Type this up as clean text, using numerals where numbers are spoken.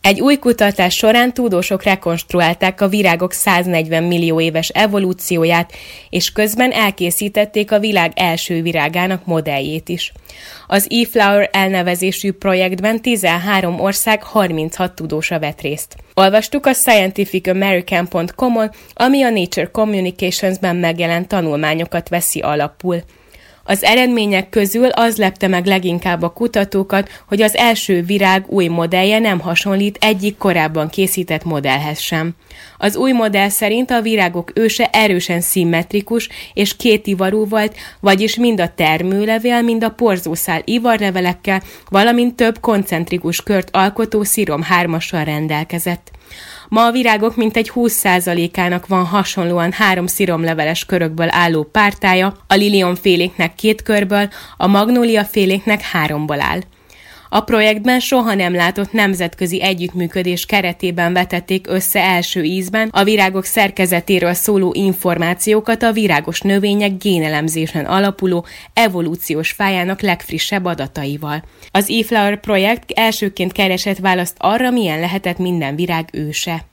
Egy új kutatás során tudósok rekonstruálták a virágok 140 millió éves evolúcióját, és közben elkészítették a világ első virágának modelljét is. Az eFlower elnevezésű projektben 13 ország 36 tudósa vett részt. Olvastuk a scientificamerican.com-on, ami a Nature Communications-ben megjelent tanulmányokat veszi alapul. Az eredmények közül az lepte meg leginkább a kutatókat, hogy az első virág új modellje nem hasonlít egyik korábban készített modellhez sem. Az új modell szerint a virágok őse erősen szimmetrikus és kétivarú volt, vagyis mind a termőlevél, mind a porzószál ivarlevelekkel, valamint több koncentrikus kört alkotó szirom 3-assal rendelkezett. Ma a virágok mintegy 20%-ának van hasonlóan 3 sziromleveles körökből álló pártája, a lilionféléknek 2 körből, a magnóliaféléknek 3-ból áll. A projektben soha nem látott nemzetközi együttműködés keretében vetették össze első ízben a virágok szerkezetéről szóló információkat a virágos növények génelemzésen alapuló evolúciós fájának legfrissebb adataival. Az eFlower projekt elsőként keresett választ arra, milyen lehetett minden virág őse.